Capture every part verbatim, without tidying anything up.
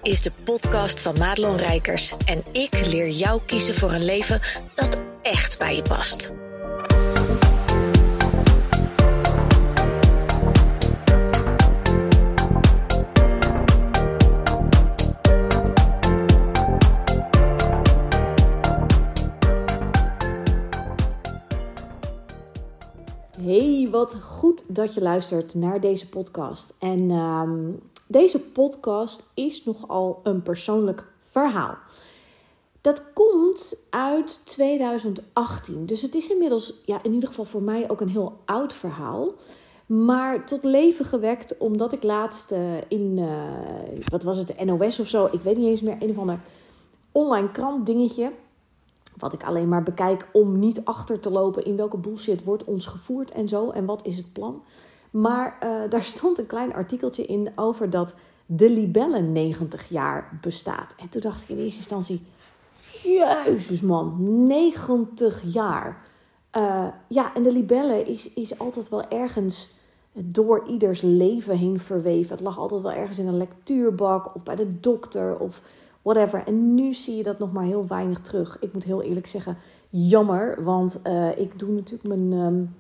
is de podcast van Madelon Rijkers en ik leer jou kiezen voor een leven dat echt bij je past. Hey, wat goed dat je luistert naar deze podcast. En uh, deze podcast is nogal een persoonlijk verhaal. Dat komt uit twintig achttien. Dus het is inmiddels, ja, in ieder geval voor mij ook een heel oud verhaal. Maar tot leven gewekt omdat ik laatst uh, in, uh, wat was het, de N O S of zo. Ik weet niet eens meer, een of ander online krant dingetje. Wat ik alleen maar bekijk om niet achter te lopen in welke bullshit wordt ons gevoerd en zo. En wat is het plan? Maar uh, daar stond een klein artikeltje in over dat de libelle negentig jaar bestaat. En toen dacht ik in eerste instantie, jezus man, negentig jaar. Uh, ja, en de libelle is, is altijd wel ergens door ieders leven heen verweven. Het lag altijd wel ergens in een lectuurbak of bij de dokter of whatever. En nu zie je dat nog maar heel weinig terug. Ik moet heel eerlijk zeggen, jammer. Want uh, ik doe natuurlijk mijn um,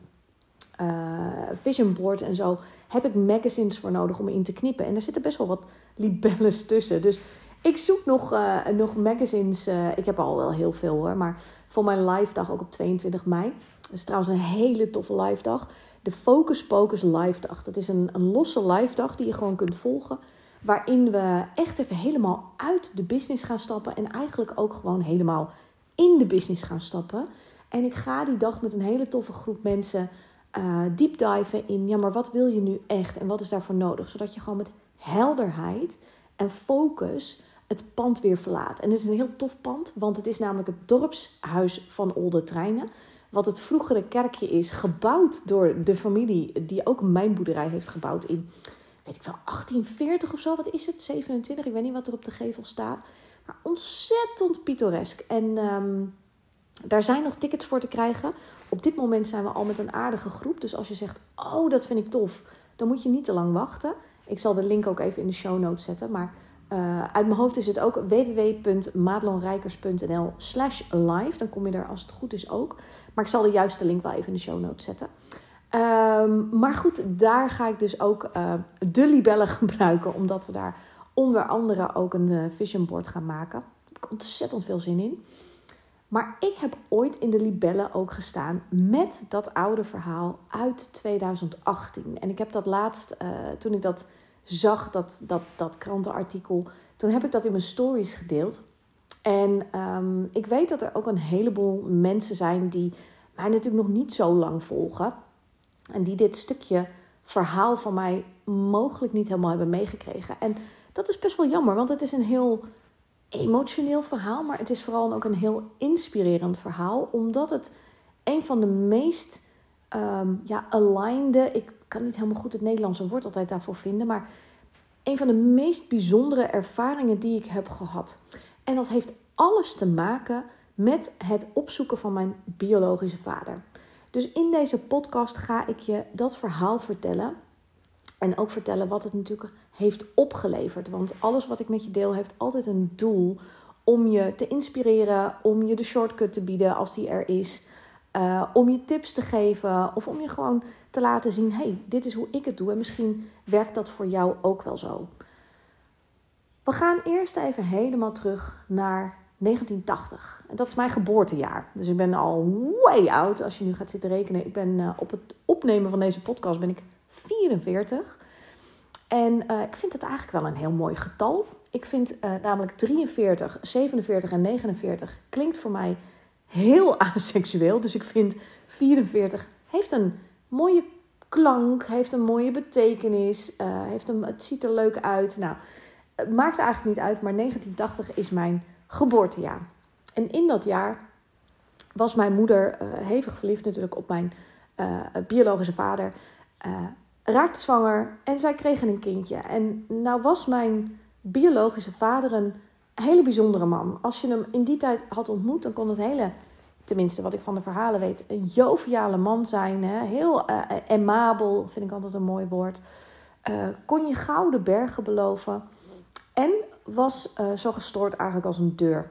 uh, vision board en zo. Heb ik magazines voor nodig om in te knippen. En er zitten best wel wat libelles tussen. Dus ik zoek nog, uh, nog magazines. Uh, ik heb al wel heel veel hoor. Maar voor mijn live dag ook op tweeëntwintig mei. Dat is trouwens een hele toffe live dag. De Focus Pocus live dag. Dat is een, een losse live dag die je gewoon kunt volgen. Waarin we echt even helemaal uit de business gaan stappen. En eigenlijk ook gewoon helemaal in de business gaan stappen. En ik ga die dag met een hele toffe groep mensen uh, deep diven in. Ja, maar wat wil je nu echt? En wat is daarvoor nodig? Zodat je gewoon met helderheid en focus het pand weer verlaat. En het is een heel tof pand. Want het is namelijk het dorpshuis van Olde Treinen. Wat het vroegere kerkje is. Gebouwd door de familie die ook mijn boerderij heeft gebouwd in, weet ik wel, achttien veertig of zo. Wat is het? zevenentwintig. Ik weet niet wat er op de gevel staat. Maar ontzettend pittoresk. En um, daar zijn nog tickets voor te krijgen. Op dit moment zijn we al met een aardige groep. Dus als je zegt, oh, dat vind ik tof, dan moet je niet te lang wachten. Ik zal de link ook even in de show notes zetten. Maar uh, uit mijn hoofd is het ook w w w punt madelonrijkers punt n l slash live. Dan kom je er als het goed is ook. Maar ik zal de juiste link wel even in de show notes zetten. Um, maar goed, daar ga ik dus ook uh, de libellen gebruiken. Omdat we daar onder andere ook een uh, vision board gaan maken. Daar heb ik ontzettend veel zin in. Maar ik heb ooit in de libellen ook gestaan met dat oude verhaal uit twintig achttien. En ik heb dat laatst, uh, toen ik dat zag, dat, dat, dat krantenartikel, toen heb ik dat in mijn stories gedeeld. En um, ik weet dat er ook een heleboel mensen zijn die mij natuurlijk nog niet zo lang volgen. En die dit stukje verhaal van mij mogelijk niet helemaal hebben meegekregen. En dat is best wel jammer, want het is een heel emotioneel verhaal. Maar het is vooral ook een heel inspirerend verhaal. Omdat het een van de meest um, ja, alignede, ik kan niet helemaal goed het Nederlandse woord altijd daarvoor vinden. Maar een van de meest bijzondere ervaringen die ik heb gehad. En dat heeft alles te maken met het opzoeken van mijn biologische vader. Dus in deze podcast ga ik je dat verhaal vertellen. En ook vertellen wat het natuurlijk heeft opgeleverd. Want alles wat ik met je deel heeft altijd een doel om je te inspireren. Om je de shortcut te bieden als die er is. Uh, om je tips te geven. Of om je gewoon te laten zien, hey, dit is hoe ik het doe. En misschien werkt dat voor jou ook wel zo. We gaan eerst even helemaal terug naar negentien tachtig. En dat is mijn geboortejaar. Dus ik ben al way oud als je nu gaat zitten rekenen. Ik ben uh, op het opnemen van deze podcast ben ik vierenveertig. En uh, ik vind het eigenlijk wel een heel mooi getal. Ik vind uh, namelijk drieënveertig, zevenenveertig en negenenveertig klinkt voor mij heel aseksueel. Dus ik vind vierenveertig heeft een mooie klank, heeft een mooie betekenis. Uh, heeft een, het ziet er leuk uit. Nou, het maakt eigenlijk niet uit, maar negentien tachtig is mijn geboortejaar. En in dat jaar was mijn moeder uh, hevig verliefd natuurlijk op mijn uh, biologische vader. Uh, raakte zwanger en zij kregen een kindje. En nou was mijn biologische vader een hele bijzondere man. Als je hem in die tijd had ontmoet, dan kon het hele, tenminste wat ik van de verhalen weet, een joviale man zijn. Hè? Heel uh, aimabel, vind ik altijd een mooi woord. Uh, kon je gouden bergen beloven. En was uh, zo gestoord eigenlijk als een deur.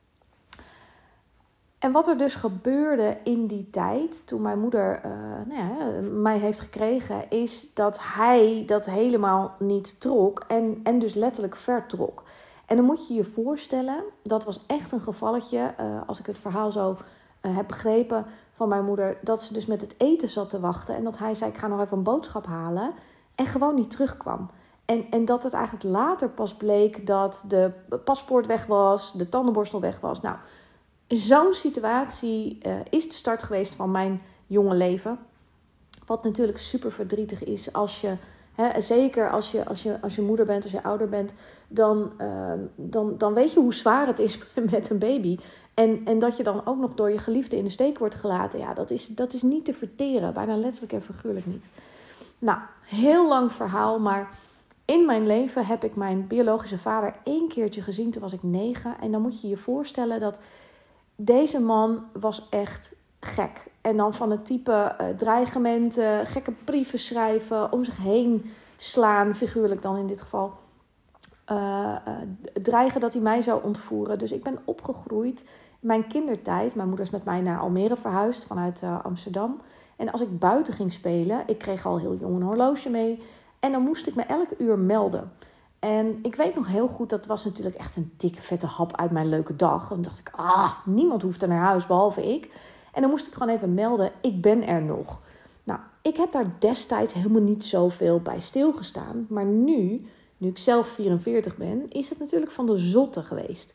En wat er dus gebeurde in die tijd, toen mijn moeder uh, nou ja, mij heeft gekregen, is dat hij dat helemaal niet trok en, en dus letterlijk vertrok. En dan moet je je voorstellen, dat was echt een gevalletje, uh, als ik het verhaal zo uh, heb begrepen van mijn moeder, dat ze dus met het eten zat te wachten en dat hij zei, ik ga nog even een boodschap halen en gewoon niet terugkwam. En, en dat het eigenlijk later pas bleek dat de paspoort weg was, de tandenborstel weg was. Nou, zo'n situatie uh, is de start geweest van mijn jonge leven. Wat natuurlijk super verdrietig is als je, hè, zeker als je, als, je, als je moeder bent, als je ouder bent, dan, uh, dan, dan weet je hoe zwaar het is met een baby. En, en dat je dan ook nog door je geliefde in de steek wordt gelaten, ja, dat is, dat is niet te verteren. Bijna letterlijk en figuurlijk niet. Nou, heel lang verhaal, maar in mijn leven heb ik mijn biologische vader één keertje gezien. Toen was ik negen. En dan moet je je voorstellen dat deze man was echt gek. En dan van het type uh, dreigementen, gekke brieven schrijven, om zich heen slaan, figuurlijk dan in dit geval. Uh, uh, dreigen dat hij mij zou ontvoeren. Dus ik ben opgegroeid in mijn kindertijd. Mijn moeder is met mij naar Almere verhuisd vanuit uh, Amsterdam. En als ik buiten ging spelen, ik kreeg al heel jong een horloge mee. En dan moest ik me elke uur melden. En ik weet nog heel goed, dat was natuurlijk echt een dikke vette hap uit mijn leuke dag. En dan dacht ik, ah, niemand hoeft er naar huis behalve ik. En dan moest ik gewoon even melden, ik ben er nog. Nou, ik heb daar destijds helemaal niet zoveel bij stilgestaan. Maar nu, nu ik zelf vierenveertig ben, is het natuurlijk van de zotte geweest.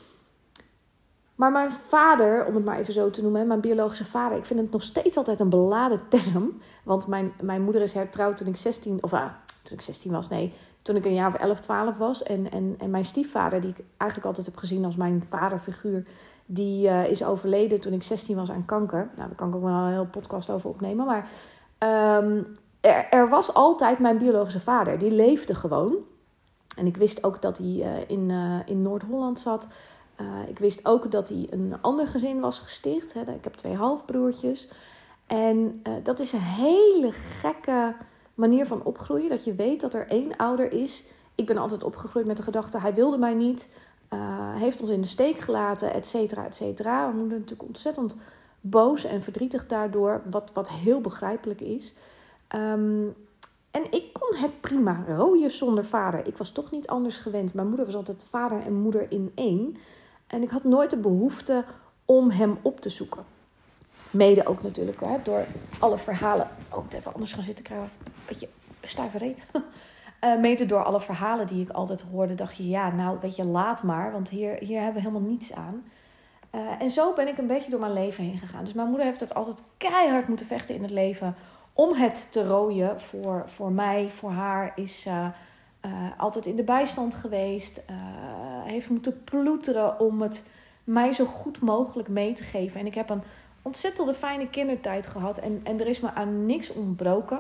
Maar mijn vader, om het maar even zo te noemen, mijn biologische vader, ik vind het nog steeds altijd een beladen term. Want mijn, mijn moeder is hertrouwd toen ik zestien, of ah, toen ik zestien was, nee, toen ik een jaar of elf, twaalf was. En, en, en mijn stiefvader, die ik eigenlijk altijd heb gezien als mijn vaderfiguur, die uh, is overleden toen ik zestien was aan kanker. Nou, daar kan ik ook wel een hele podcast over opnemen. Maar um, er, er was altijd mijn biologische vader, die leefde gewoon. En ik wist ook dat hij uh, in, uh, in Noord-Holland zat. Uh, ik wist ook dat hij een ander gezin was gesticht. Hè. Ik heb twee halfbroertjes. En uh, dat is een hele gekke manier van opgroeien. Dat je weet dat er één ouder is. Ik ben altijd opgegroeid met de gedachte, hij wilde mij niet. Uh, heeft ons in de steek gelaten, et cetera, et cetera. Mijn moeder natuurlijk ontzettend boos en verdrietig daardoor. Wat, wat heel begrijpelijk is. Um, en ik kon het prima rooien zonder vader. Ik was toch niet anders gewend. Mijn moeder was altijd vader en moeder in één. En ik had nooit de behoefte om hem op te zoeken. Mede ook natuurlijk hè, door alle verhalen. Oh, ik heb anders gaan zitten krijgen. Beetje stijve reet. uh, mede door alle verhalen die ik altijd hoorde. Dacht je, ja, nou weet je, laat maar. Want hier, hier hebben we helemaal niets aan. Uh, en zo ben ik een beetje door mijn leven heen gegaan. Dus mijn moeder heeft het altijd keihard moeten vechten in het leven. Om het te rooien voor, voor mij, voor haar. Is uh, uh, altijd in de bijstand geweest. Uh, heeft moeten ploeteren om het mij zo goed mogelijk mee te geven. En ik heb een ontzettende fijne kindertijd gehad. En, en er is me aan niks ontbroken.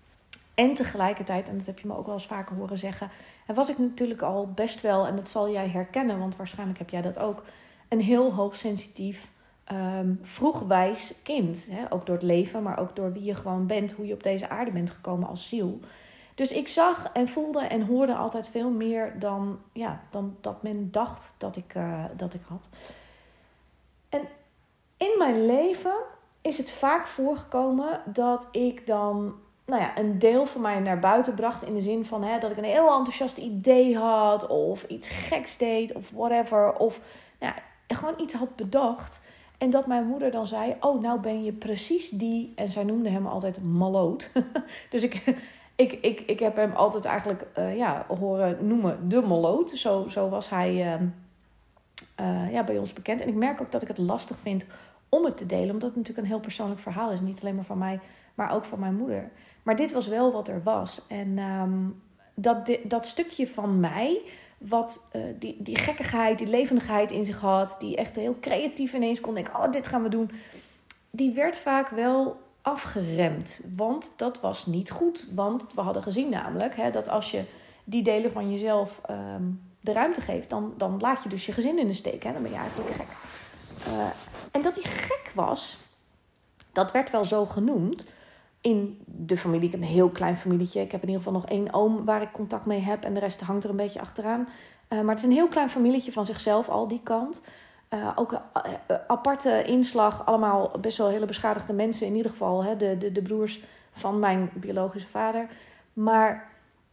En tegelijkertijd, en dat heb je me ook wel eens vaker horen zeggen, en was ik natuurlijk al best wel, en dat zal jij herkennen, want waarschijnlijk heb jij dat ook, een heel hoogsensitief, um, vroegwijs kind. Hè? Ook door het leven, maar ook door wie je gewoon bent, hoe je op deze aarde bent gekomen als ziel. Dus ik zag en voelde en hoorde altijd veel meer dan, ja, dan dat men dacht dat ik, uh, dat ik had. En in mijn leven is het vaak voorgekomen dat ik dan, nou ja, een deel van mij naar buiten bracht. In de zin van hè, dat ik een heel enthousiast idee had. Of iets geks deed. Of whatever. Of nou ja, gewoon iets had bedacht. En dat mijn moeder dan zei, oh, nou ben je precies die. En zij noemde hem altijd maloot. Dus ik, ik, ik, ik heb hem altijd eigenlijk uh, ja, horen noemen de maloot. Zo, zo was hij uh, uh, ja, bij ons bekend. En ik merk ook dat ik het lastig vind om het te delen. Omdat het natuurlijk een heel persoonlijk verhaal is. Niet alleen maar van mij, maar ook van mijn moeder. Maar dit was wel wat er was. En um, dat, di- dat stukje van mij, wat uh, die, die gekkigheid, die levendigheid in zich had, die echt heel creatief ineens kon denken, oh, dit gaan we doen, die werd vaak wel afgeremd. Want dat was niet goed. Want we hadden gezien namelijk hè, dat als je die delen van jezelf um, de ruimte geeft, dan, dan laat je dus je gezin in de steek. Hè? Dan ben je eigenlijk gek. Uh, en dat hij gek was, dat werd wel zo genoemd in de familie. Ik heb een heel klein familietje. Ik heb in ieder geval nog één oom waar ik contact mee heb. En de rest hangt er een beetje achteraan. Uh, maar het is een heel klein familietje van zichzelf, al die kant. Uh, ook een uh, aparte inslag. Allemaal best wel hele beschadigde mensen. In ieder geval hè, de, de, de broers van mijn biologische vader. Maar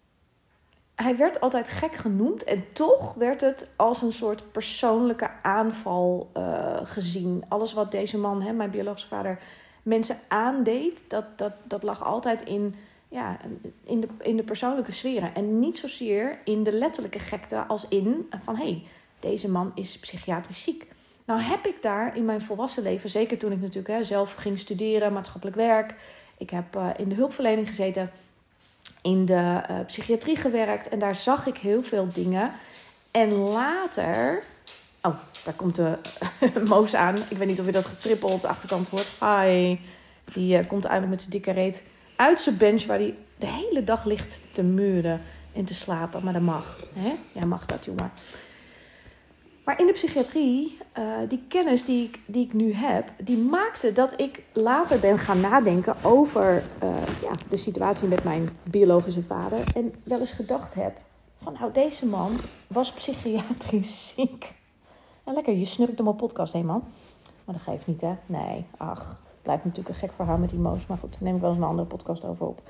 hij werd altijd gek genoemd. En toch werd het als een soort persoonlijke aanval uh, gezien. Alles wat deze man, hè, mijn biologische vader, mensen aandeed. Dat, dat, dat lag altijd in, ja, in, de, in de persoonlijke sferen. En niet zozeer in de letterlijke gekte als in van hé, hey, deze man is psychiatrisch ziek. Nou heb ik daar in mijn volwassen leven, zeker toen ik natuurlijk hè, zelf ging studeren, maatschappelijk werk. Ik heb uh, in de hulpverlening gezeten, in de uh, psychiatrie gewerkt. En daar zag ik heel veel dingen. En later... Oh, daar komt de uh, Moos aan. Ik weet niet of je dat getrippel op de achterkant hoort. Hi. Die uh, komt eigenlijk met zijn dikke reet uit zijn bench, waar hij de hele dag ligt te muren en te slapen. Maar dat mag. Hè? Jij mag dat, jongen. Maar in de psychiatrie, uh, die kennis die ik, die ik nu heb, die maakte dat ik later ben gaan nadenken over uh, ja, de situatie met mijn biologische vader. En wel eens gedacht heb van nou, deze man was psychiatrisch ziek. Ja, lekker, je snurkt hem op podcast heen, man. Maar dat geeft niet, hè? Nee, ach, blijft natuurlijk een gek verhaal met die Moos. Maar goed, daar neem ik wel eens een andere podcast over op.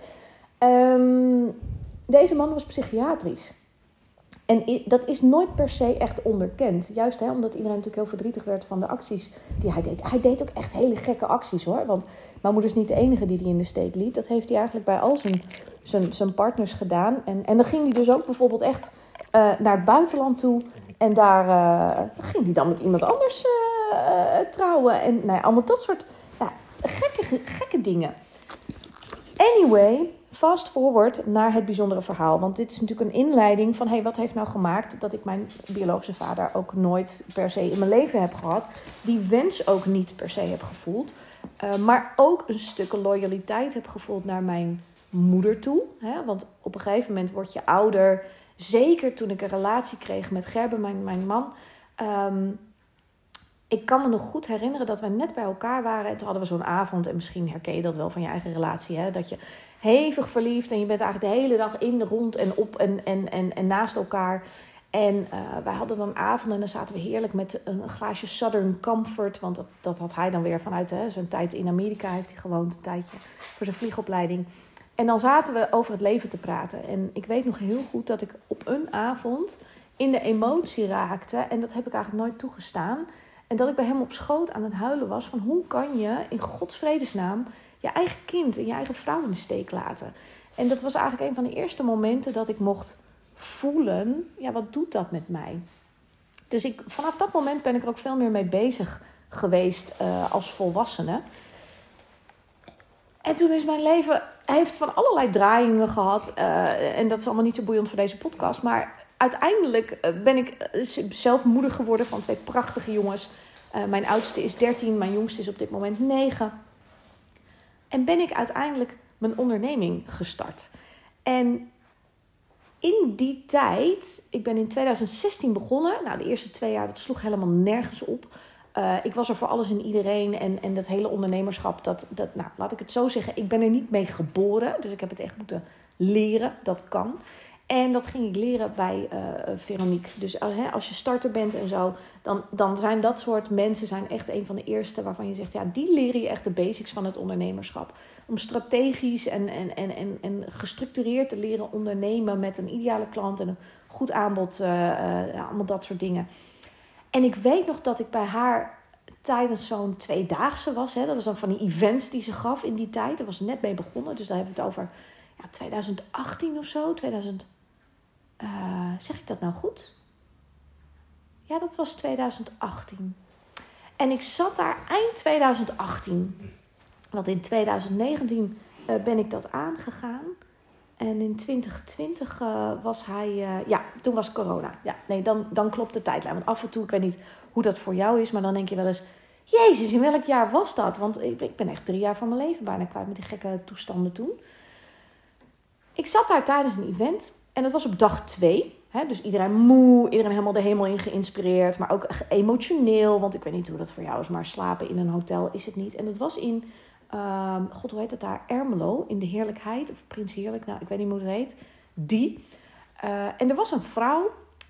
Um, deze man was psychiatrisch. En dat is nooit per se echt onderkend. Juist hè, omdat iedereen natuurlijk heel verdrietig werd van de acties die hij deed. Hij deed ook echt hele gekke acties hoor. Want mijn moeder is niet de enige die hij in de steek liet. Dat heeft hij eigenlijk bij al zijn, zijn, zijn partners gedaan. En, en dan ging hij dus ook bijvoorbeeld echt uh, naar het buitenland toe. En daar uh, ging hij dan met iemand anders uh, uh, trouwen. En nou ja, allemaal dat soort ja, gekke, gekke dingen. Anyway, fast forward naar het bijzondere verhaal. Want dit is natuurlijk een inleiding van hey, wat heeft nou gemaakt dat ik mijn biologische vader ook nooit per se in mijn leven heb gehad. Die wens ook niet per se heb gevoeld. Uh, maar ook een stuk loyaliteit heb gevoeld naar mijn moeder toe. Hè? Want op een gegeven moment word je ouder. Zeker toen ik een relatie kreeg met Gerben, mijn, mijn man. Um, ik kan me nog goed herinneren dat wij net bij elkaar waren. En toen hadden we zo'n avond. En misschien herken je dat wel van je eigen relatie. Hè? Dat je hevig verliefd. En je bent eigenlijk de hele dag in, rond en op en, en, en, en naast elkaar. En uh, wij hadden dan een avond. En dan zaten we heerlijk met een glaasje Southern Comfort. Want dat, dat had hij dan weer vanuit hè, zijn tijd in Amerika. Heeft hij gewoond een tijdje voor zijn vliegopleiding. En dan zaten we over het leven te praten. En ik weet nog heel goed dat ik op een avond in de emotie raakte. En dat heb ik eigenlijk nooit toegestaan. En dat ik bij hem op schoot aan het huilen was van hoe kan je in Gods vredesnaam je eigen kind en je eigen vrouw in de steek laten. En dat was eigenlijk een van de eerste momenten dat ik mocht voelen, ja, wat doet dat met mij? Dus ik, vanaf dat moment ben ik er ook veel meer mee bezig geweest uh, als volwassene. En toen is mijn leven, heeft van allerlei draaiingen gehad. Uh, en dat is allemaal niet zo boeiend voor deze podcast. Maar uiteindelijk ben ik zelf moeder geworden van twee prachtige jongens. Uh, mijn oudste is dertien, mijn jongste is op dit moment negen. En ben ik uiteindelijk mijn onderneming gestart. En in die tijd, ik ben in twintig zestien begonnen. Nou, de eerste twee jaar, dat sloeg helemaal nergens op. Uh, ik was er voor alles en iedereen. En, en dat hele ondernemerschap, dat, dat, nou, laat ik het zo zeggen. Ik ben er niet mee geboren. Dus ik heb het echt moeten leren. Dat kan. En dat ging ik leren bij uh, Veronique. Dus uh, hè, als je starter bent en zo, dan, dan zijn dat soort mensen zijn echt een van de eerste waarvan je zegt, ja, die leren je echt de basics van het ondernemerschap. Om strategisch en, en, en, en, en gestructureerd te leren ondernemen met een ideale klant en een goed aanbod. Uh, uh, allemaal dat soort dingen. En ik weet nog dat ik bij haar tijdens zo'n tweedaagse was. Hè, dat was dan van die events die ze gaf in die tijd. Daar was ze net mee begonnen. Dus daar hebben we het over ja, twintig achttien of zo. tweeduizend, uh, zeg ik dat nou goed? Ja, dat was twintig achttien. En ik zat daar eind twintig achttien. Want in twintig negentien uh, ben ik dat aangegaan. En in twintig twintig uh, was hij... Uh, ja, toen was corona. Ja, nee, dan, dan klopt de tijdlijn. Want af en toe, ik weet niet hoe dat voor jou is, maar dan denk je wel eens, Jezus, in welk jaar was dat? Want ik, ik ben echt drie jaar van mijn leven bijna kwijt met die gekke toestanden toen. Ik zat daar tijdens een event en dat was op dag twee. Hè, dus iedereen moe, iedereen helemaal de hemel in geïnspireerd. Maar ook emotioneel, want ik weet niet hoe dat voor jou is, maar slapen in een hotel is het niet. En dat was in... Um, God, hoe heet het daar? Ermelo, in de Heerlijkheid. Of Prins Heerlijk, nou, ik weet niet hoe het heet. Die. Uh, en er was een vrouw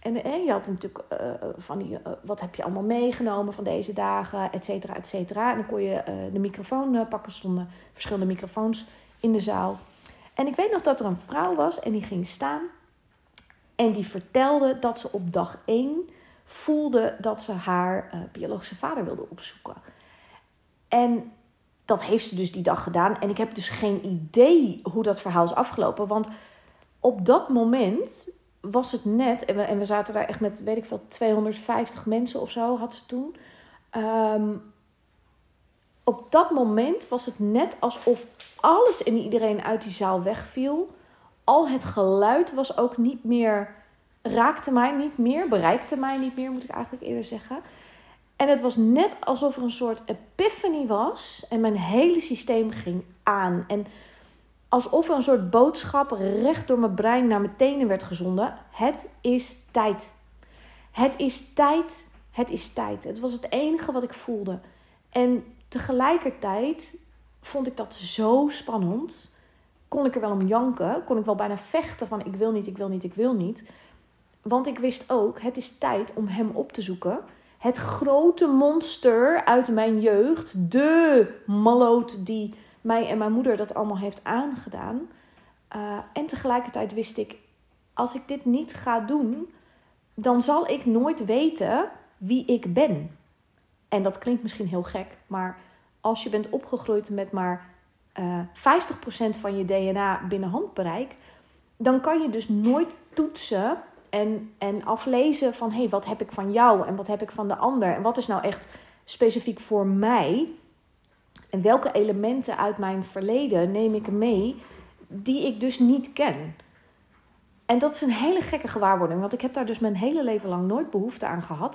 En, en je had natuurlijk uh, van die, uh, wat heb je allemaal meegenomen van deze dagen, et cetera, et cetera. En dan kon je uh, de microfoon uh, pakken. Er stonden verschillende microfoons in de zaal. En ik weet nog dat er een vrouw was en die ging staan. En die vertelde dat ze op dag één voelde dat ze haar uh, biologische vader wilde opzoeken. En dat heeft ze dus die dag gedaan. En ik heb dus geen idee hoe dat verhaal is afgelopen. Want op dat moment was het net... En we, en we zaten daar echt met, weet ik veel, tweehonderdvijftig mensen of zo had ze toen. Um, op dat moment was het net alsof alles en iedereen uit die zaal wegviel. Al het geluid was ook niet meer... raakte mij niet meer, bereikte mij niet meer, moet ik eigenlijk eerder zeggen. En het was net alsof er een soort epiphany was. En mijn hele systeem ging aan. En alsof er een soort boodschap recht door mijn brein naar mijn tenen werd gezonden. Het is tijd. Het is tijd. Het is tijd. Het was het enige wat ik voelde. En tegelijkertijd vond ik dat zo spannend. Kon ik er wel om janken. Kon ik wel bijna vechten van ik wil niet, ik wil niet, ik wil niet. Want ik wist ook, het is tijd om hem op te zoeken. Het grote monster uit mijn jeugd. De malloot die mij en mijn moeder dat allemaal heeft aangedaan. Uh, en tegelijkertijd wist ik, als ik dit niet ga doen, dan zal ik nooit weten wie ik ben. En dat klinkt misschien heel gek, maar als je bent opgegroeid met maar uh, vijftig procent van je D N A binnen handbereik, dan kan je dus nooit toetsen en, en aflezen van, hé, hey, wat heb ik van jou en wat heb ik van de ander? En wat is nou echt specifiek voor mij? En welke elementen uit mijn verleden neem ik mee die ik dus niet ken? En dat is een hele gekke gewaarwording, want ik heb daar dus mijn hele leven lang nooit behoefte aan gehad.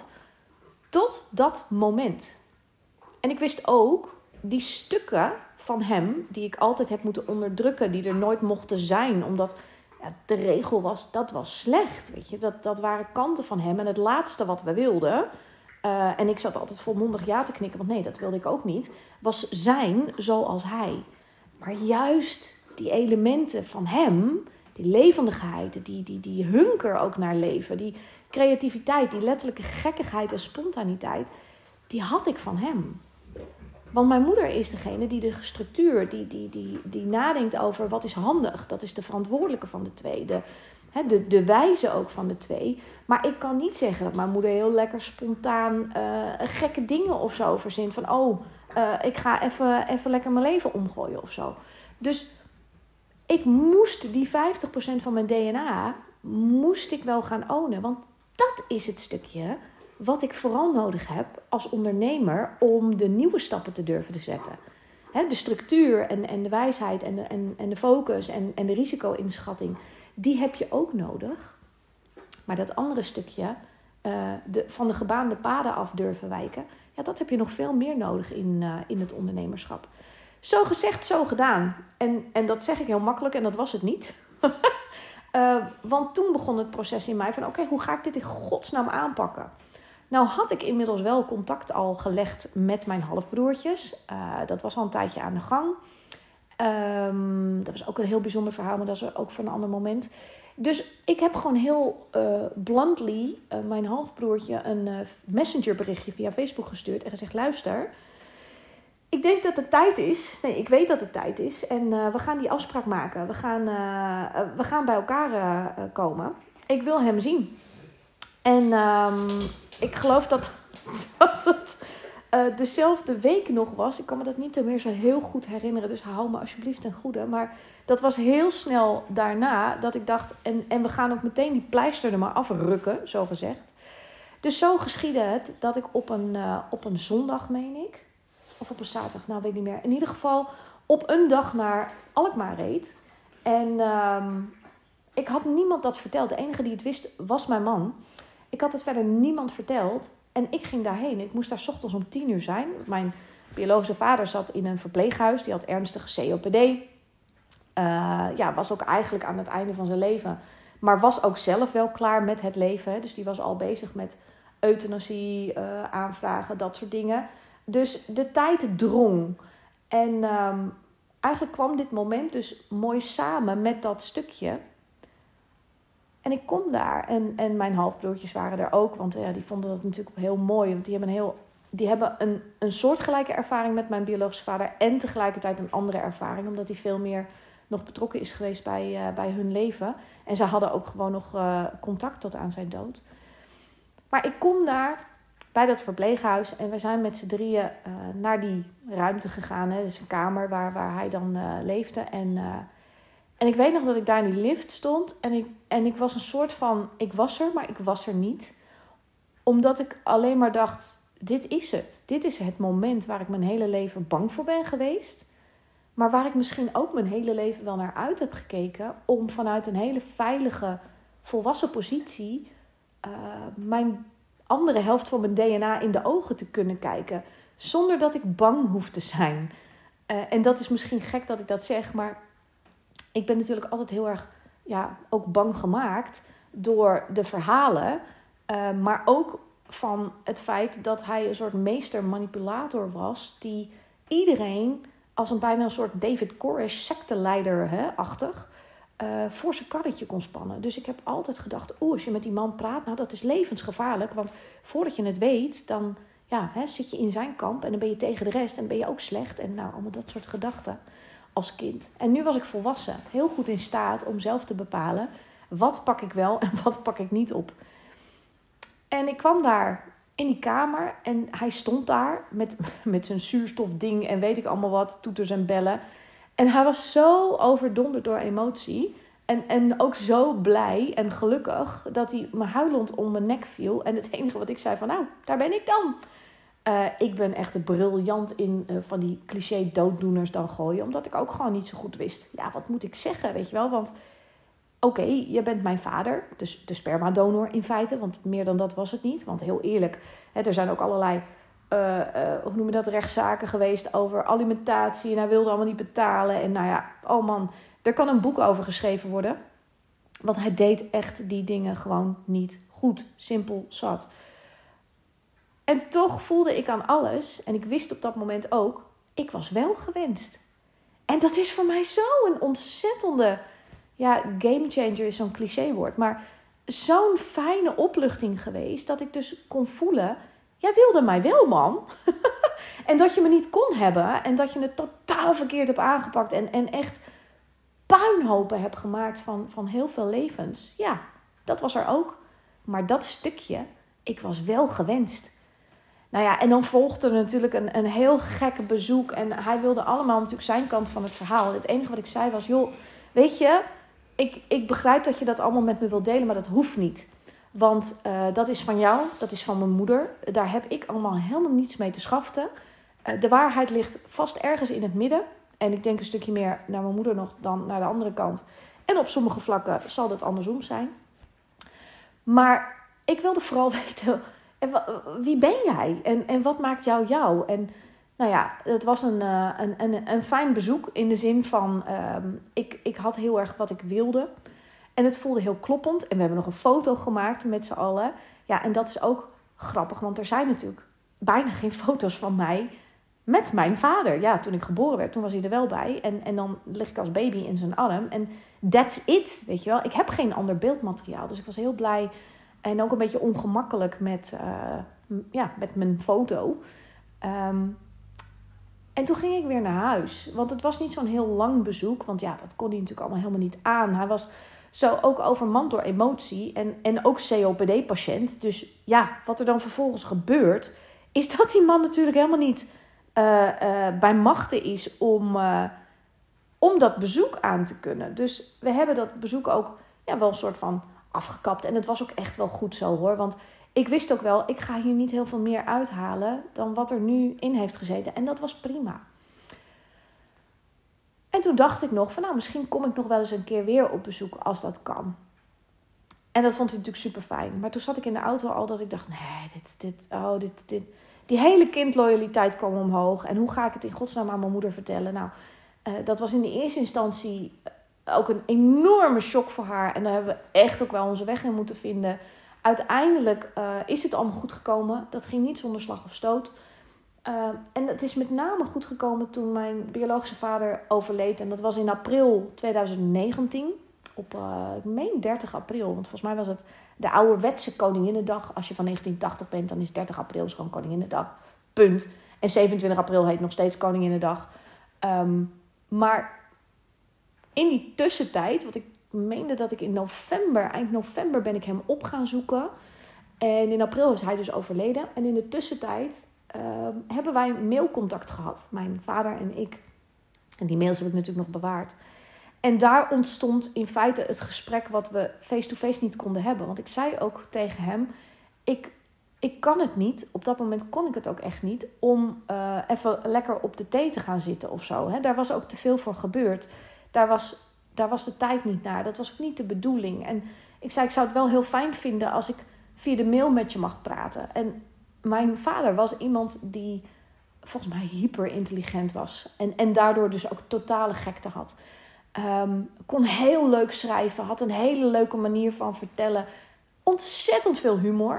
Tot dat moment. En ik wist ook, die stukken van hem, die ik altijd heb moeten onderdrukken, die er nooit mochten zijn, omdat ja, de regel was, dat was slecht. Weet je? Dat, dat waren kanten van hem. En het laatste wat we wilden, uh, en ik zat altijd volmondig ja te knikken, want nee, dat wilde ik ook niet, was zijn zoals hij. Maar juist die elementen van hem, die levendigheid, die, die, die hunker ook naar leven, die creativiteit, die letterlijke gekkigheid en spontaniteit, die had ik van hem. Want mijn moeder is degene die de structuur, die, die, die, die nadenkt over wat is handig. Dat is de verantwoordelijke van de twee, de, hè, de, de wijze ook van de twee. Maar ik kan niet zeggen dat mijn moeder heel lekker spontaan uh, gekke dingen of zo verzint. Van oh, uh, ik ga even, even lekker mijn leven omgooien of zo. Dus ik moest die vijftig procent van mijn D N A, moest ik wel gaan ownen. Want dat is het stukje wat ik vooral nodig heb als ondernemer om de nieuwe stappen te durven te zetten. He, de structuur en, en de wijsheid en de, en, en de focus en, en de risico-inschatting, die heb je ook nodig. Maar dat andere stukje, uh, de, van de gebaande paden af durven wijken, ja, dat heb je nog veel meer nodig in, uh, in het ondernemerschap. Zo gezegd, zo gedaan. En, en dat zeg ik heel makkelijk en dat was het niet. uh, want toen begon het proces in mij van oké, okay, hoe ga ik dit in godsnaam aanpakken? Nou had ik inmiddels wel contact al gelegd met mijn halfbroertjes. Uh, dat was al een tijdje aan de gang. Um, dat was ook een heel bijzonder verhaal, maar dat is ook voor een ander moment. Dus ik heb gewoon heel uh, bluntly uh, mijn halfbroertje een uh, messengerberichtje via Facebook gestuurd en gezegd, luister, ik denk dat het tijd is. Nee, ik weet dat het tijd is. En uh, we gaan die afspraak maken. We gaan, uh, uh, we gaan bij elkaar uh, komen. Ik wil hem zien. En um, ik geloof dat, dat het uh, dezelfde week nog was. Ik kan me dat niet meer zo heel goed herinneren. Dus hou me alsjeblieft ten goede. Maar dat was heel snel daarna dat ik dacht, En, en we gaan ook meteen die pleister er maar afrukken, zo gezegd. Dus zo geschiedde het dat ik op een, uh, op een zondag, meen ik. Of op een zaterdag, nou weet ik niet meer. In ieder geval op een dag naar Alkmaar reed. En um, ik had niemand dat verteld. De enige die het wist was mijn man. Ik had het verder niemand verteld. En ik ging daarheen. Ik moest daar 's ochtends om tien uur zijn. Mijn biologische vader zat in een verpleeghuis. Die had ernstige C O P D. Uh, ja, was ook eigenlijk aan het einde van zijn leven. Maar was ook zelf wel klaar met het leven. Dus die was al bezig met euthanasie, uh, aanvragen, dat soort dingen. Dus de tijd drong. En um, eigenlijk kwam dit moment dus mooi samen met dat stukje. En ik kom daar en, en mijn halfbroertjes waren er ook. Want ja, die vonden dat natuurlijk heel mooi. Want die hebben, een, heel, die hebben een, een soortgelijke ervaring met mijn biologische vader. En tegelijkertijd een andere ervaring. Omdat hij veel meer nog betrokken is geweest bij, uh, bij hun leven. En ze hadden ook gewoon nog uh, contact tot aan zijn dood. Maar ik kom daar bij dat verpleeghuis. En wij zijn met z'n drieën uh, naar die ruimte gegaan. Hè. Dat is een kamer waar, waar hij dan uh, leefde. En... Uh, En ik weet nog dat ik daar in die lift stond. En ik, en ik was een soort van... Ik was er, maar ik was er niet. Omdat ik alleen maar dacht... Dit is het. Dit is het moment waar ik mijn hele leven bang voor ben geweest. Maar waar ik misschien ook mijn hele leven wel naar uit heb gekeken. Om vanuit een hele veilige, volwassen positie... Uh, mijn andere helft van mijn D N A in de ogen te kunnen kijken. Zonder dat ik bang hoef te zijn. Uh, en dat is misschien gek dat ik dat zeg, maar... Ik ben natuurlijk altijd heel erg ja, ook bang gemaakt door de verhalen. Uh, maar ook van het feit dat hij een soort meester-manipulator was. Die iedereen als een bijna een soort David Koresh secteleider-achtig uh, voor zijn karretje kon spannen. Dus ik heb altijd gedacht, oeh, als je met die man praat, nou dat is levensgevaarlijk. Want voordat je het weet, dan ja, hè, zit je in zijn kamp en dan ben je tegen de rest. En dan ben je ook slecht en nou, allemaal dat soort gedachten. Als kind. En nu was ik volwassen. Heel goed in staat om zelf te bepalen... wat pak ik wel en wat pak ik niet op. En ik kwam daar in die kamer... en hij stond daar met, met zijn zuurstofding... en weet ik allemaal wat, toeters en bellen. En hij was zo overdonderd door emotie... En, en ook zo blij en gelukkig... dat hij me huilend om mijn nek viel. En het enige wat ik zei van... nou, daar ben ik dan... Uh, ik ben echt briljant in uh, van die cliché dooddoeners dan gooien. Omdat ik ook gewoon niet zo goed wist. Ja, wat moet ik zeggen, weet je wel? Want oké, okay, je bent mijn vader. Dus de spermadonor in feite. Want meer dan dat was het niet. Want heel eerlijk, hè, er zijn ook allerlei... Uh, uh, hoe noem je dat, rechtszaken geweest over alimentatie. En hij wilde allemaal niet betalen. En nou ja, oh man, er kan een boek over geschreven worden. Want hij deed echt die dingen gewoon niet goed. Simpel zat. En toch voelde ik aan alles, en ik wist op dat moment ook, ik was wel gewenst. En dat is voor mij zo'n ontzettende, ja, gamechanger is zo'n clichéwoord, maar zo'n fijne opluchting geweest, dat ik dus kon voelen, jij wilde mij wel, man. En dat je me niet kon hebben, en dat je het totaal verkeerd hebt aangepakt, en, en echt puinhopen hebt gemaakt van, van heel veel levens. Ja, dat was er ook. Maar dat stukje, ik was wel gewenst. Nou ja, en dan volgde er natuurlijk een, een heel gek bezoek. En hij wilde allemaal natuurlijk zijn kant van het verhaal. En het enige wat ik zei was, joh, weet je, ik, ik begrijp dat je dat allemaal met me wilt delen, maar dat hoeft niet. Want uh, dat is van jou, dat is van mijn moeder. Daar heb ik allemaal helemaal niets mee te schaften. Uh, de waarheid ligt vast ergens in het midden. En ik denk een stukje meer naar mijn moeder nog dan naar de andere kant. En op sommige vlakken zal dat andersom zijn. Maar ik wilde vooral weten... En wie ben jij? En, en wat maakt jou jou? En nou ja, het was een, uh, een, een, een fijn bezoek in de zin van... Uh, ik, ik had heel erg wat ik wilde. En het voelde heel kloppend. En we hebben nog een foto gemaakt met z'n allen. Ja, en dat is ook grappig. Want er zijn natuurlijk bijna geen foto's van mij met mijn vader. Ja, toen ik geboren werd, toen was hij er wel bij. En, en dan lig ik als baby in zijn arm. En that's it, weet je wel. Ik heb geen ander beeldmateriaal. Dus ik was heel blij... En ook een beetje ongemakkelijk met, uh, ja, met mijn foto. Um, en toen ging ik weer naar huis. Want het was niet zo'n heel lang bezoek. Want ja, dat kon hij natuurlijk allemaal helemaal niet aan. Hij was zo ook overmand door emotie. En, en ook C O P D-patiënt. Dus ja, wat er dan vervolgens gebeurt... is dat die man natuurlijk helemaal niet uh, uh, bij machten is om, uh, om dat bezoek aan te kunnen. Dus we hebben dat bezoek ook ja, wel een soort van... afgekapt. En het was ook echt wel goed zo, hoor. Want ik wist ook wel, ik ga hier niet heel veel meer uithalen dan wat er nu in heeft gezeten. En dat was prima. En toen dacht ik nog van, nou, misschien kom ik nog wel eens een keer weer op bezoek als dat kan. En dat vond ik natuurlijk super fijn. Maar toen zat ik in de auto al dat ik dacht, nee, dit, dit, oh, dit, dit. Die hele kindloyaliteit kwam omhoog. En hoe ga ik het in godsnaam aan mijn moeder vertellen? Nou, uh, dat was in de eerste instantie... ook een enorme shock voor haar. En daar hebben we echt ook wel onze weg in moeten vinden. Uiteindelijk uh, is het allemaal goed gekomen. Dat ging niet zonder slag of stoot. Uh, en het is met name goed gekomen toen mijn biologische vader overleed. En dat was in april twintig negentien. op uh, ik meen dertig april. Want volgens mij was het de ouderwetse Koninginnedag. Als je van negentien tachtig bent, dan is dertig april is gewoon Koninginnedag. Punt. En zevenentwintig april heet nog steeds Koninginnedag. Um, maar in die tussentijd, wat ik meende dat ik in november, eind november ben ik hem op gaan zoeken. En in april is hij dus overleden. En in de tussentijd uh, hebben wij mailcontact gehad. Mijn vader en ik. En die mails heb ik natuurlijk nog bewaard. En daar ontstond in feite het gesprek wat we face-to-face niet konden hebben. Want ik zei ook tegen hem, ik, ik kan het niet, op dat moment kon ik het ook echt niet, om uh, even lekker op de thee te gaan zitten of zo. Hè. Daar was ook te veel voor gebeurd. Daar was, daar was de tijd niet naar. Dat was ook niet de bedoeling. En ik zei, ik zou het wel heel fijn vinden als ik via de mail met je mag praten. En mijn vader was iemand die volgens mij hyper intelligent was. En, en daardoor dus ook totale gekte had. Um, kon heel leuk schrijven. Had een hele leuke manier van vertellen. Ontzettend veel humor.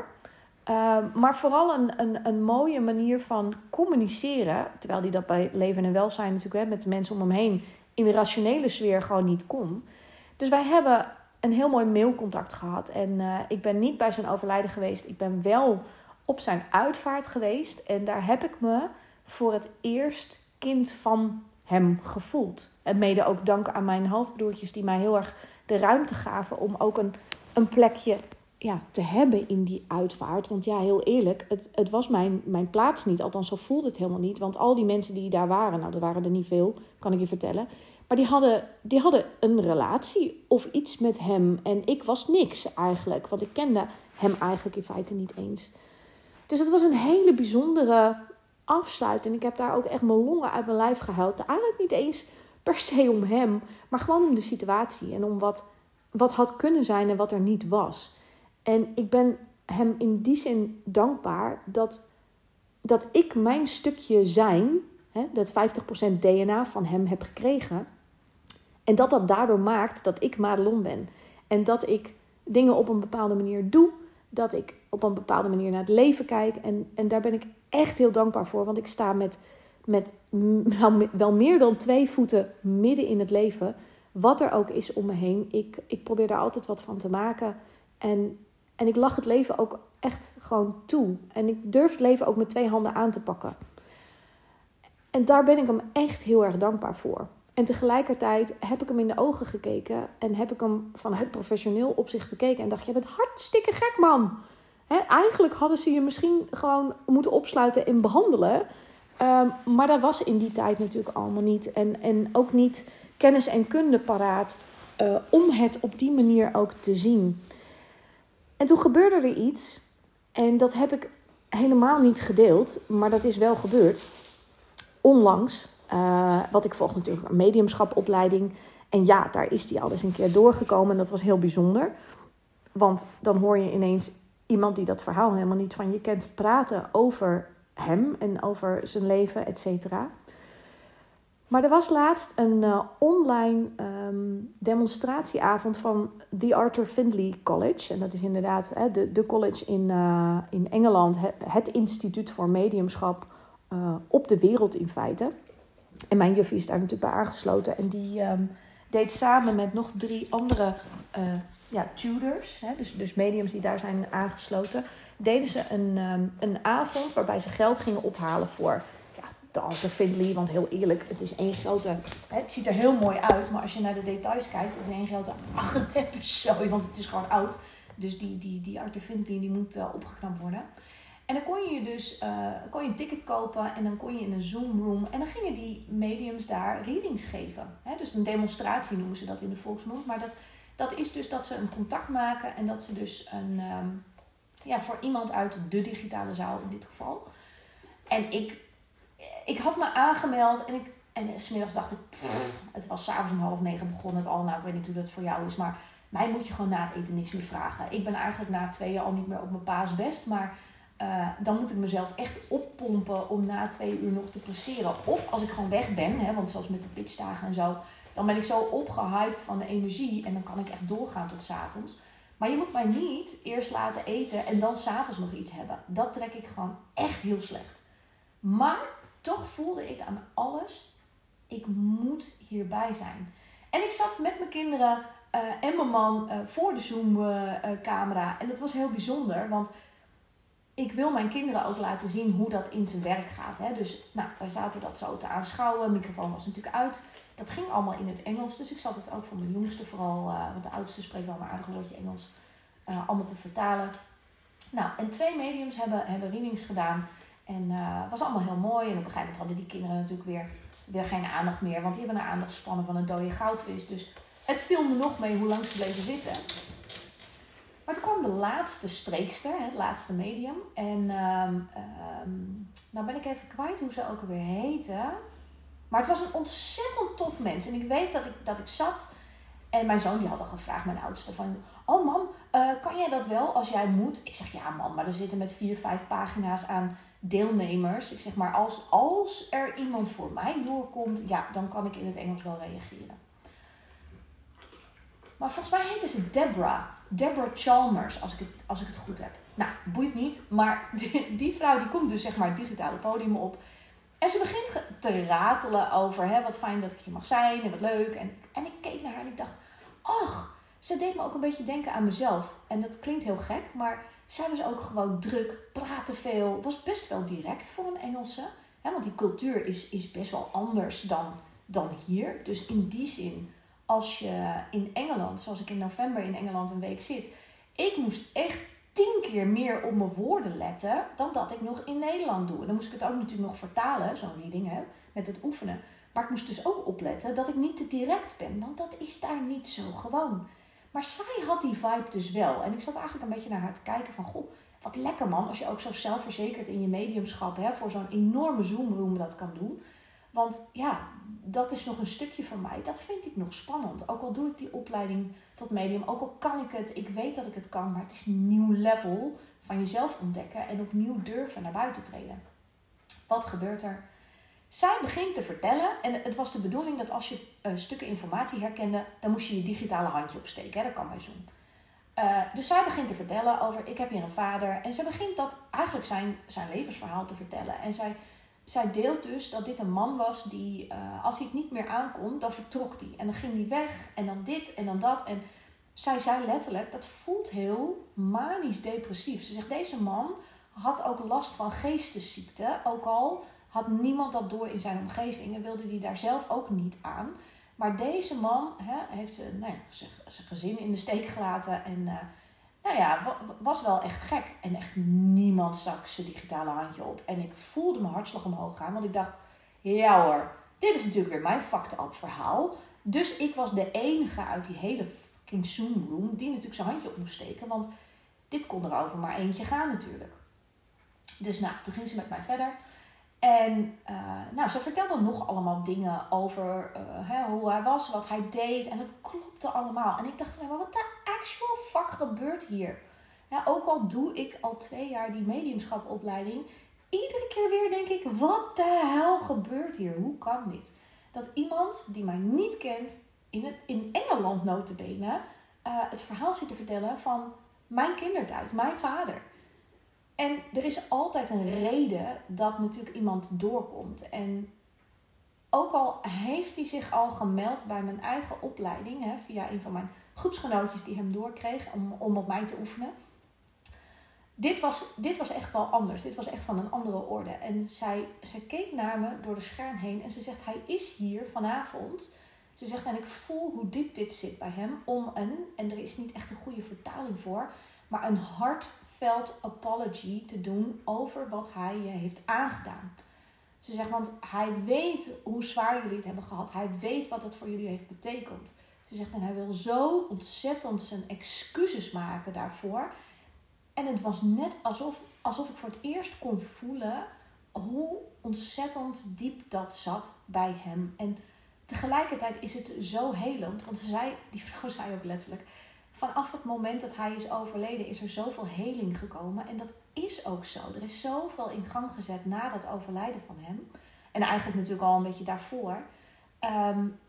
Um, maar vooral een, een, een mooie manier van communiceren. Terwijl hij dat bij Leven en Welzijn natuurlijk hè, met de mensen om hem heen in de rationele sfeer gewoon niet kon. Dus wij hebben een heel mooi mailcontact gehad. En uh, ik ben niet bij zijn overlijden geweest. Ik ben wel op zijn uitvaart geweest. En daar heb ik me voor het eerst kind van hem gevoeld. En mede ook dank aan mijn halfbroertjes die mij heel erg de ruimte gaven om ook een, een plekje ja, te hebben in die uitvaart. Want ja, heel eerlijk, het, het was mijn, mijn plaats niet. Althans, zo voelde het helemaal niet. Want al die mensen die daar waren, nou, er waren er niet veel, kan ik je vertellen. Maar die hadden, die hadden een relatie of iets met hem. En ik was niks eigenlijk. Want ik kende hem eigenlijk in feite niet eens. Dus het was een hele bijzondere afsluit. En ik heb daar ook echt mijn longen uit mijn lijf gehuild. Eigenlijk niet eens per se om hem, maar gewoon om de situatie. En om wat, wat had kunnen zijn en wat er niet was. En ik ben hem in die zin dankbaar dat, dat ik mijn stukje zijn, hè, dat vijftig procent D N A van hem heb gekregen. En dat dat daardoor maakt dat ik Madelon ben. En dat ik dingen op een bepaalde manier doe. Dat ik op een bepaalde manier naar het leven kijk. En, en daar ben ik echt heel dankbaar voor. Want ik sta met, met wel, wel meer dan twee voeten midden in het leven. Wat er ook is om me heen. Ik, ik probeer daar altijd wat van te maken. En, en ik lach het leven ook echt gewoon toe. En ik durf het leven ook met twee handen aan te pakken. En daar ben ik hem echt heel erg dankbaar voor. En tegelijkertijd heb ik hem in de ogen gekeken. En heb ik hem vanuit professioneel opzicht bekeken. En dacht, je bent hartstikke gek, man. Hè, eigenlijk hadden ze je misschien gewoon moeten opsluiten en behandelen. Um, maar dat was in die tijd natuurlijk allemaal niet. En, en ook niet kennis en kunde paraat. Uh, om het op die manier ook te zien. En toen gebeurde er iets. En dat heb ik helemaal niet gedeeld. Maar dat is wel gebeurd. Onlangs. Uh, wat ik volg natuurlijk een mediumschapopleiding. En ja, daar is die al eens een keer doorgekomen. En dat was heel bijzonder. Want dan hoor je ineens iemand die dat verhaal helemaal niet van je kent praten over hem. En over zijn leven, et cetera. Maar er was laatst een uh, online um, demonstratieavond van The Arthur Findlay College. En dat is inderdaad hè, de, de college in, uh, in Engeland. Het, het instituut voor mediumschap uh, op de wereld in feite. En mijn juffie is daar natuurlijk bij aangesloten. En die um, deed samen met nog drie andere uh, ja, tutors, hè, dus, dus mediums die daar zijn aangesloten, deden ze een, um, een avond waarbij ze geld gingen ophalen voor ja, de Arthur Findlay. Want heel eerlijk, het is één grote, hè, het ziet er heel mooi uit, maar als je naar de details kijkt, het is één grote achterneppenszooi, want het is gewoon oud. Dus die, die, die Arthur Findlay die moet uh, opgeknapt worden. En dan kon je dus uh, kon je een ticket kopen en dan kon je in een Zoom room. En dan gingen die mediums daar readings geven. Hè? Dus een demonstratie noemen ze dat in de volksmond. Maar dat, dat is dus dat ze een contact maken en dat ze dus een, um, ja, voor iemand uit de digitale zaal in dit geval. En ik, ik had me aangemeld en, ik, en 's middags dacht ik, pff, het was 's avonds om half negen begon het al. Nou, ik weet niet hoe dat voor jou is, maar mij moet je gewoon na het eten niks meer vragen. Ik ben eigenlijk na tweeën al niet meer op mijn paasbest, maar Uh, dan moet ik mezelf echt oppompen om na twee uur nog te presteren. Of als ik gewoon weg ben, hè, want zoals met de pitchdagen en zo, dan ben ik zo opgehyped van de energie en dan kan ik echt doorgaan tot 's avonds. Maar je moet mij niet eerst laten eten en dan 's avonds nog iets hebben. Dat trek ik gewoon echt heel slecht. Maar toch voelde ik aan alles, ik moet hierbij zijn. En ik zat met mijn kinderen uh, en mijn man uh, voor de Zoom-camera. Uh, uh, en dat was heel bijzonder, want ik wil mijn kinderen ook laten zien hoe dat in zijn werk gaat. Hè? Dus nou, wij zaten dat zo te aanschouwen. De microfoon was natuurlijk uit. Dat ging allemaal in het Engels. Dus ik zat het ook voor mijn jongste vooral, uh, want de oudste spreekt al een aardig woordje Engels, uh, allemaal te vertalen. Nou, en twee mediums hebben, hebben readings gedaan. En het uh, was allemaal heel mooi. En op een gegeven moment hadden die kinderen natuurlijk weer, weer geen aandacht meer. Want die hebben een aandachtspannen van een dode goudvis. Dus het viel me nog mee hoe lang ze bleven zitten. Maar toen kwam de laatste spreekster, het laatste medium. En um, um, nou ben ik even kwijt hoe ze ook alweer heette. Maar het was een ontzettend tof mens. En ik weet dat ik, dat ik zat. En mijn zoon die had al gevraagd, mijn oudste, van... Oh mam, uh, kan jij dat wel als jij moet? Ik zeg, ja mam, maar er zitten met vier, vijf pagina's aan deelnemers. Ik zeg, maar als, als er iemand voor mij doorkomt, ja, dan kan ik in het Engels wel reageren. Maar volgens mij heette ze Deborah. Deborah Chalmers, als ik het, als ik het goed heb. Nou, boeit niet. Maar die, die vrouw die komt dus zeg maar het digitale podium op. En ze begint te ratelen over, hè, wat fijn dat ik hier mag zijn en wat leuk. En, en ik keek naar haar en ik dacht, ach, ze deed me ook een beetje denken aan mezelf. En dat klinkt heel gek, maar zij was ook gewoon druk, praatte veel. Was best wel direct voor een Engelse. Hè, want die cultuur is, is best wel anders dan, dan hier. Dus in die zin, als je in Engeland, zoals ik in november in Engeland een week zit. Ik moest echt tien keer meer op mijn woorden letten dan dat ik nog in Nederland doe. En dan moest ik het ook natuurlijk nog vertalen, zo'n reading, hè, met het oefenen. Maar ik moest dus ook opletten dat ik niet te direct ben, want dat is daar niet zo gewoon. Maar zij had die vibe dus wel. En ik zat eigenlijk een beetje naar haar te kijken van, goh, wat lekker man, als je ook zo zelfverzekerd in je mediumschap, hè, voor zo'n enorme Zoom-room dat kan doen. Want ja, dat is nog een stukje van mij. Dat vind ik nog spannend. Ook al doe ik die opleiding tot medium. Ook al kan ik het. Ik weet dat ik het kan. Maar het is een nieuw level van jezelf ontdekken. En opnieuw durven naar buiten treden. Wat gebeurt er? Zij begint te vertellen. En het was de bedoeling dat als je uh, stukken informatie herkende. Dan moest je je digitale handje opsteken. Hè? Dat kan bij Zoom. Uh, dus zij begint te vertellen over, ik heb hier een vader. En zij begint dat eigenlijk zijn, zijn levensverhaal te vertellen. En zij... Zij deelt dus dat dit een man was die, uh, als hij het niet meer aankon, dan vertrok hij. En dan ging hij weg en dan dit en dan dat. En zij zei letterlijk, dat voelt heel manisch depressief. Ze zegt, deze man had ook last van geestesziekte. Ook al had niemand dat door in zijn omgeving en wilde hij daar zelf ook niet aan. Maar deze man hè, heeft zijn, nou ja, zijn, zijn gezin in de steek gelaten en... Uh, Nou ja, was wel echt gek. En echt niemand stak zijn digitale handje op. En ik voelde mijn hartslag omhoog gaan. Want ik dacht, ja hoor, dit is natuurlijk weer mijn fucked up verhaal. Dus ik was de enige uit die hele fucking Zoom room die natuurlijk zijn handje op moest steken. Want dit kon er over maar eentje gaan natuurlijk. Dus nou, toen ging ze met mij verder. En uh, nou, ze vertelde nog allemaal dingen over uh, hè, hoe hij was, wat hij deed. En het klopte allemaal. En ik dacht alleen maar, wat de actual fuck gebeurt hier? Ja, ook al doe ik al twee jaar die mediumschapopleiding. Iedere keer weer denk ik, wat de hel gebeurt hier? Hoe kan dit? Dat iemand die mij niet kent, in, het, in Engeland nota bene, uh, het verhaal zit te vertellen van mijn kindertijd, mijn vader. En er is altijd een reden dat natuurlijk iemand doorkomt. En ook al heeft hij zich al gemeld bij mijn eigen opleiding, hè, via een van mijn groepsgenootjes die hem doorkreeg om, om op mij te oefenen. Dit was, dit was echt wel anders. Dit was echt van een andere orde. En zij, zij keek naar me door de scherm heen en ze zegt, hij is hier vanavond. Ze zegt, en ik voel hoe diep dit zit bij hem om een, en er is niet echt een goede vertaling voor, maar een heartfelt apology te doen over wat hij je heeft aangedaan. Ze zegt, want hij weet hoe zwaar jullie het hebben gehad. Hij weet wat het voor jullie heeft betekend. Ze zegt, en hij wil zo ontzettend zijn excuses maken daarvoor. En het was net alsof, alsof ik voor het eerst kon voelen hoe ontzettend diep dat zat bij hem. En tegelijkertijd is het zo helend. Want ze zei, die vrouw zei ook letterlijk, vanaf het moment dat hij is overleden is er zoveel heling gekomen. En dat is ook zo. Er is zoveel in gang gezet na dat overlijden van hem. En eigenlijk natuurlijk al een beetje daarvoor. Um,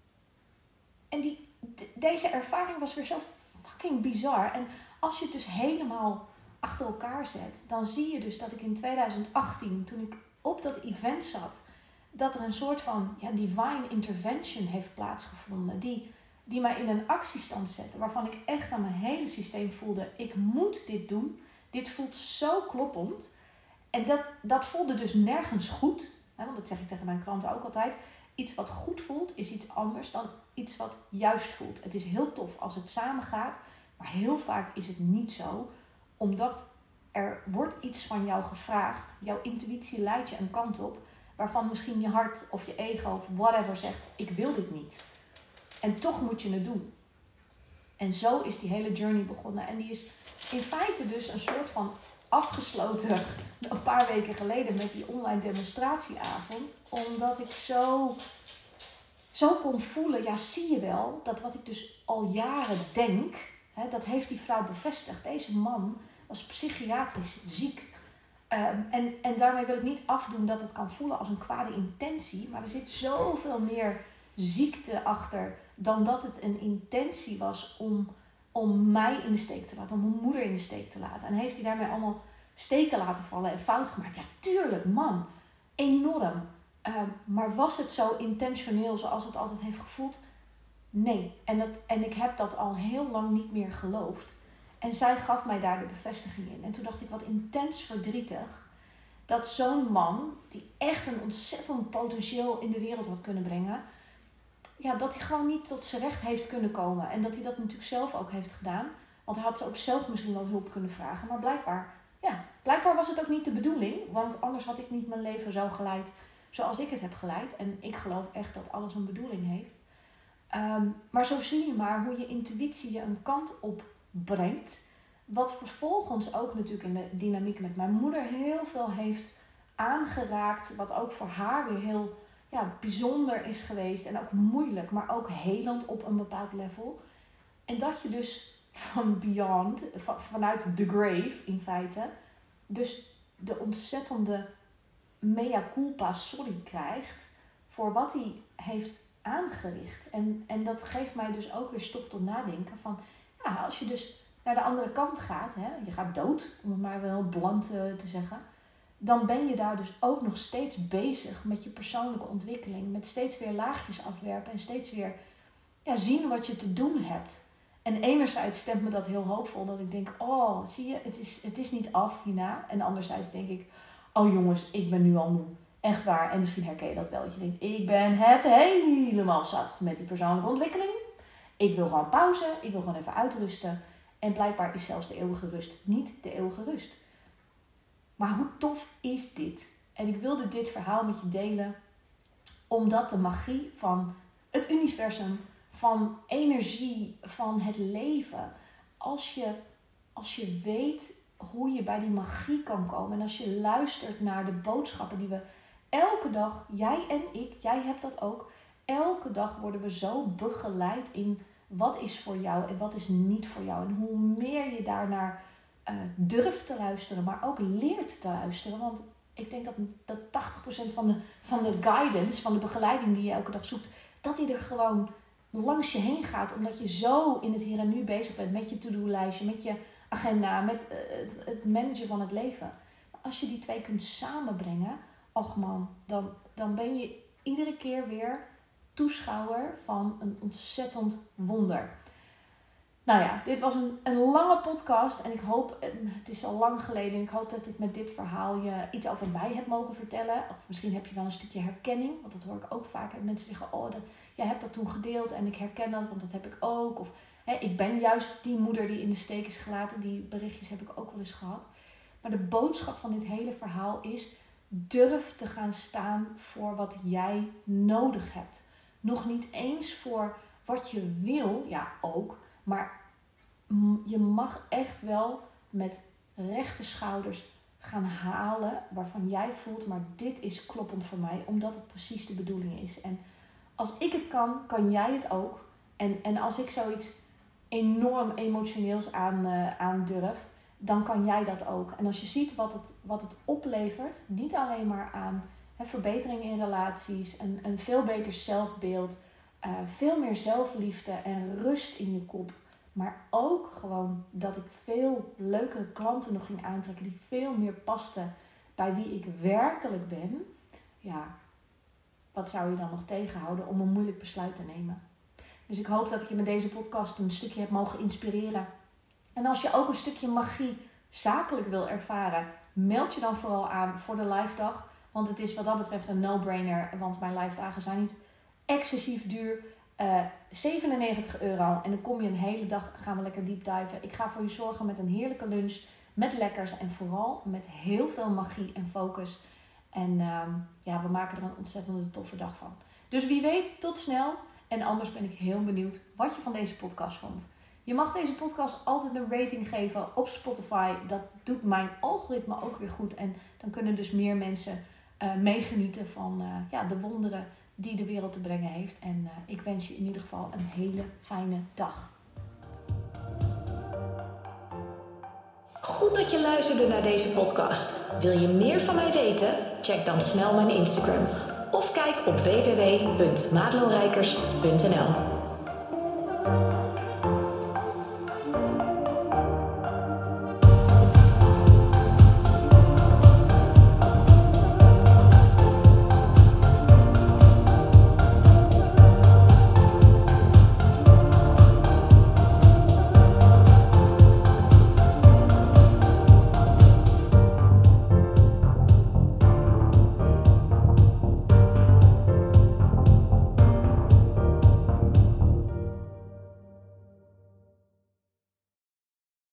en die, d- deze ervaring was weer zo fucking bizar. En als je het dus helemaal achter elkaar zet, dan zie je dus dat ik in twintig achttien, toen ik op dat event zat, dat er een soort van ja, divine intervention heeft plaatsgevonden. Die die mij in een actiestand zetten. Waarvan ik echt aan mijn hele systeem voelde, ik moet dit doen. Dit voelt zo kloppend. En dat, dat voelde dus nergens goed. Hè, want dat zeg ik tegen mijn klanten ook altijd. Iets wat goed voelt is iets anders dan iets wat juist voelt. Het is heel tof als het samen gaat. Maar heel vaak is het niet zo. Omdat er wordt iets van jou gevraagd. Jouw intuïtie leidt je een kant op. Waarvan misschien je hart of je ego of whatever zegt, ik wil dit niet. En toch moet je het doen. En zo is die hele journey begonnen. En die is in feite dus een soort van afgesloten een paar weken geleden met die online demonstratieavond. Omdat ik zo, zo kon voelen, ja zie je wel, dat wat ik dus al jaren denk, hè, dat heeft die vrouw bevestigd. Deze man was psychiatrisch ziek. Um, en, en daarmee wil ik niet afdoen dat het kan voelen als een kwade intentie. Maar er zit zoveel meer ziekte achter dan dat het een intentie was om, om mij in de steek te laten. Om mijn moeder in de steek te laten. En heeft hij daarmee allemaal steken laten vallen en fout gemaakt. Ja, tuurlijk man. Enorm. Um, maar was het zo intentioneel zoals het altijd heeft gevoeld? Nee. En, dat, en ik heb dat al heel lang niet meer geloofd. En zij gaf mij daar de bevestiging in. En toen dacht ik, wat intens verdrietig. Dat zo'n man, die echt een ontzettend potentieel in de wereld had kunnen brengen. Ja, dat hij gewoon niet tot zijn recht heeft kunnen komen. En dat hij dat natuurlijk zelf ook heeft gedaan. Want hij had ze ook zelf misschien wel hulp kunnen vragen. Maar blijkbaar, ja, blijkbaar was het ook niet de bedoeling. Want anders had ik niet mijn leven zo geleid zoals ik het heb geleid. En ik geloof echt dat alles een bedoeling heeft. Um, maar zo zie je maar hoe je intuïtie je een kant op brengt. Wat vervolgens ook natuurlijk in de dynamiek met mijn moeder heel veel heeft aangeraakt. Wat ook voor haar weer heel ja, bijzonder is geweest. En ook moeilijk, maar ook helend op een bepaald level. En dat je dus van beyond, van, vanuit the grave in feite, dus de ontzettende mea culpa sorry krijgt voor wat hij heeft aangericht. En, en dat geeft mij dus ook weer stof tot nadenken van, ja, als je dus naar de andere kant gaat, hè, je gaat dood, om het maar wel bland uh, te zeggen, dan ben je daar dus ook nog steeds bezig met je persoonlijke ontwikkeling, met steeds weer laagjes afwerpen en steeds weer ja, zien wat je te doen hebt. En enerzijds stemt me dat heel hoopvol, dat ik denk, oh, zie je, het is, het is niet af hierna. En anderzijds denk ik, oh jongens, ik ben nu al moe. Echt waar. En misschien herken je dat wel. Dat je denkt, ik ben het helemaal zat met die persoonlijke ontwikkeling. Ik wil gewoon pauze. Ik wil gewoon even uitrusten. En blijkbaar is zelfs de eeuwige rust niet de eeuwige rust. Maar hoe tof is dit? En ik wilde dit verhaal met je delen. Omdat de magie van het universum, van energie, van het leven. Als je, als je weet hoe je bij die magie kan komen. En als je luistert naar de boodschappen die we elke dag, jij en ik, jij hebt dat ook. Elke dag worden we zo begeleid in wat is voor jou en wat is niet voor jou. En hoe meer je daarnaar uh, durft te luisteren, maar ook leert te luisteren. Want ik denk dat, dat tachtig procent van de, van de guidance, van de begeleiding die je elke dag zoekt, dat die er gewoon langs je heen gaat. Omdat je zo in het hier en nu bezig bent met je to-do-lijstje, met je agenda, met uh, het, het managen van het leven. Maar als je die twee kunt samenbrengen, och man, dan, dan ben je iedere keer weer toeschouwer van een ontzettend wonder. Nou ja, dit was een, een lange podcast en ik hoop, het is al lang geleden, ik hoop dat ik met dit verhaal je iets over mij heb mogen vertellen. Of misschien heb je wel een stukje herkenning, want dat hoor ik ook vaak. En mensen zeggen, oh, dat, jij hebt dat toen gedeeld en ik herken dat, want dat heb ik ook. Of hè, ik ben juist die moeder die in de steek is gelaten. Die berichtjes heb ik ook wel eens gehad. Maar de boodschap van dit hele verhaal is, durf te gaan staan voor wat jij nodig hebt. Nog niet eens voor wat je wil, ja ook, maar je mag echt wel met rechte schouders gaan halen waarvan jij voelt, maar dit is kloppend voor mij, omdat het precies de bedoeling is. En als ik het kan, kan jij het ook. En, en als ik zoiets enorm emotioneels aan, uh, aandurf, dan kan jij dat ook. En als je ziet wat het, wat het oplevert, niet alleen maar aan hè, verbetering in relaties, een, een veel beter zelfbeeld, uh, veel meer zelfliefde en rust in je kop. Maar ook gewoon dat ik veel leukere klanten nog ging aantrekken die veel meer pasten bij wie ik werkelijk ben. Ja, wat zou je dan nog tegenhouden om een moeilijk besluit te nemen? Dus ik hoop dat ik je met deze podcast een stukje heb mogen inspireren. En als je ook een stukje magie zakelijk wil ervaren, meld je dan vooral aan voor de live dag. Want het is wat dat betreft een no-brainer. Want mijn live dagen zijn niet excessief duur. Uh, zevenennegentig euro. En dan kom je een hele dag, gaan we lekker deep diven. Ik ga voor je zorgen met een heerlijke lunch. Met lekkers en vooral met heel veel magie en focus. En uh, ja, we maken er een ontzettend toffe dag van. Dus wie weet, tot snel. En anders ben ik heel benieuwd wat je van deze podcast vond. Je mag deze podcast altijd een rating geven op Spotify. Dat doet mijn algoritme ook weer goed. En dan kunnen dus meer mensen uh, meegenieten van uh, ja, de wonderen die de wereld te brengen heeft. En uh, ik wens je in ieder geval een hele fijne dag. Goed dat je luisterde naar deze podcast. Wil je meer van mij weten? Check dan snel mijn Instagram. Of kijk op w w w punt madelonrijkers punt n l.